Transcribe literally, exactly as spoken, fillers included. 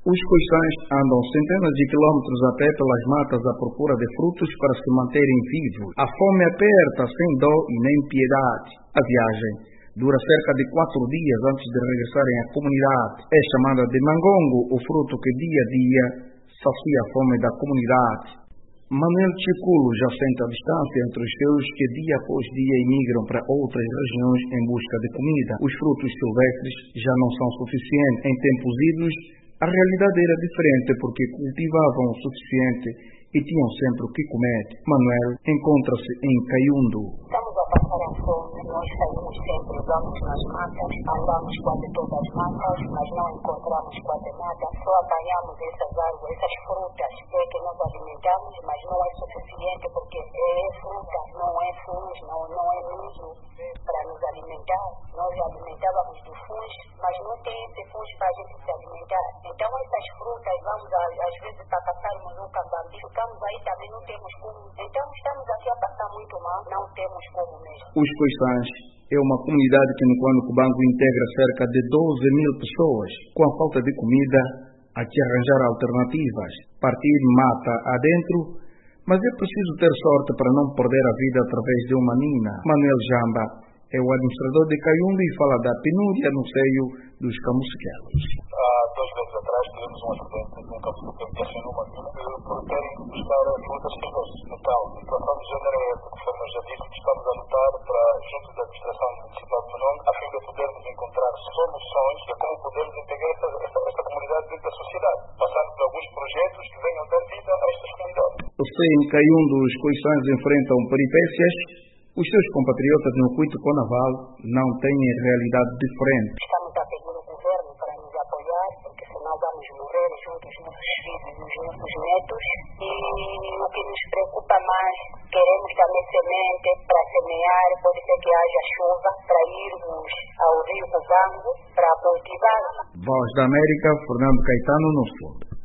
Os coiçães andam centenas de quilómetros a pé pelas matas à procura de frutos para se manterem vivos. A fome aperta sem dó e nem piedade. A viagem dura cerca de quatro dias antes de regressarem à comunidade. É chamada de mangongo, o fruto que dia a dia sacia a fome da comunidade. Manuel Chiculo já sente a distância entre os seus que dia após dia emigram para outras regiões em busca de comida. Os frutos silvestres já não são suficientes. Em tempos idos, a realidade era diferente porque cultivavam o suficiente e tinham sempre o que comer. Manuel encontra-se em Caiundo. Estamos a passar a fome, nós saímos sempre, vamos nas matas, andamos quase todas as matas, mas não encontramos quase nada, só apanhamos essas árvores, essas frutas, é que nós alimentamos, mas não é suficiente porque é fruta, não é fungos, não, não é milho para nos alimentar. Nós alimentávamos de fungos, mas não tem esse fungos para a gente se alimentar. Então essas frutas, vamos às vezes para passarmos um cabambi, ficamos aí também, não temos como. Então estamos aqui a passar muito mal, não temos como mesmo. Os coiçães é uma comunidade que no Quando Cubango integra cerca de doze mil pessoas. Com a falta de comida, há que arranjar alternativas. Partir mata adentro, mas é preciso ter sorte para não perder a vida através de uma mina. Manuel Jamba é o administrador de Caiundo e fala da penúria no seio dos camucequelos. Há dois meses atrás tivemos um acidente num camucequelo que acionou uma mina por terem de buscar frutas silvestres. Então, a situação de género é essa, conforme eu já disse, que estamos a lutar para, junto da administração municipal de Monongo, a fim de podermos encontrar soluções de como podermos integrar esta, esta, esta comunidade dentro da sociedade, passando por alguns projetos que venham dar vida a estas comunidades. Se em Caiundo os coiçães enfrentam peripécias, os seus compatriotas no Cuito Conaval não têm realidade diferente. Estamos a pedir ao governo para nos apoiar, porque senão vamos morrer junto aos nossos filhos e os nossos netos. E o que nos preocupa mais, queremos também semente para semear, pode ser que haja chuva para irmos ao Rio Cubango para cultivar. Voz da América, Fernando Caetano, no Sul.